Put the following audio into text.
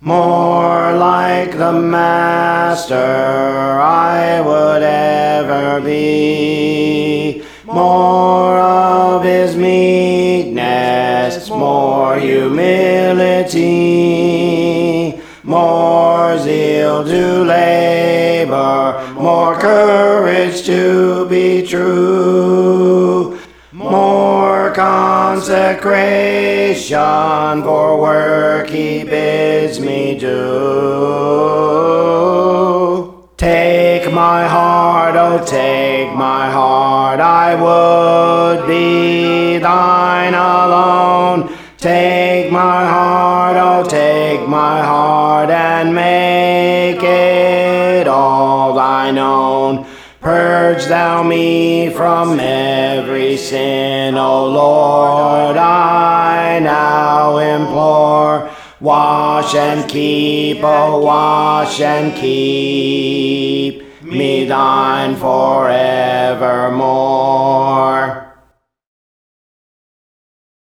More like the Master I would ever be. More of his meekness, more humility, more zeal to labor, more courage to be true, more consecration for work he bids me do. Take my heart, oh take my heart, I would be thine alone. Take my heart, oh take my heart, and make it all thine own. Purge thou me from every sin, O Lord, I now implore. Wash and keep, oh wash and keep me thine forever.